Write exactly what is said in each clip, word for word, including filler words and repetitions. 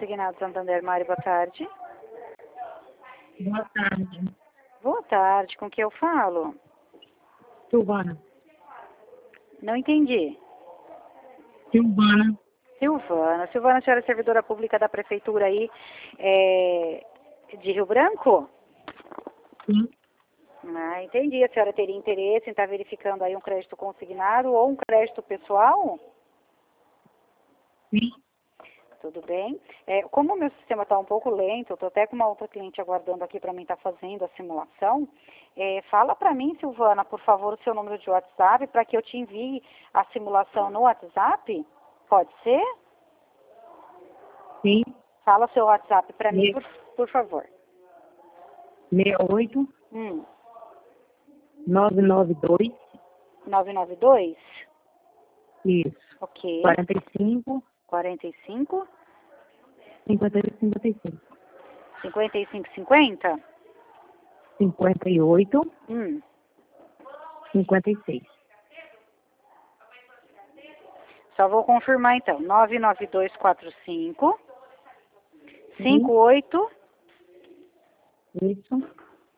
Consignado Santander, Mari, boa tarde. Boa tarde. Boa tarde, com que eu falo? Silvana. Não entendi. Silvana. Silvana. Silvana, a senhora é servidora pública da prefeitura aí é, de Rio Branco? Sim. Ah, entendi. A senhora teria interesse em estar verificando aí um crédito consignado ou um crédito pessoal? Sim. Tudo bem. É, como o meu sistema está um pouco lento, eu estou até com uma outra cliente aguardando aqui para mim estar fazendo a simulação. É, fala para mim, Silvana, por favor, o seu número de WhatsApp para que eu te envie a simulação no WhatsApp. Pode ser? Sim. Fala seu WhatsApp para mim, Me... por, por favor. sessenta e oito, Hum. novecentos e noventa e dois. novecentos e noventa e dois? Isso. Ok. quarenta e cinco. quarenta e cinco? cinquenta e cinquenta e cinco. cinquenta e cinco cinquenta? cinquenta e oito. Hum. cinquenta e seis. Só vou confirmar então. nove nove dois quatro cinco cinco oito Isso.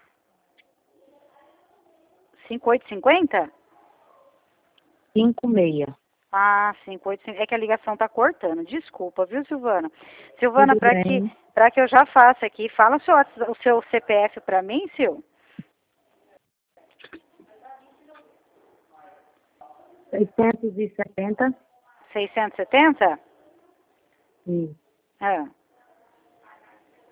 cinco oito cinquenta? cinco seis. Ah, cinco oito cinco. É que a ligação tá cortando. Desculpa, viu, Silvana? Silvana, Tudo para que bem. para que eu já faça aqui, fala o seu, o seu C P F para mim, Sil. seiscentos e setenta. seiscentos e setenta? Isso. Ah.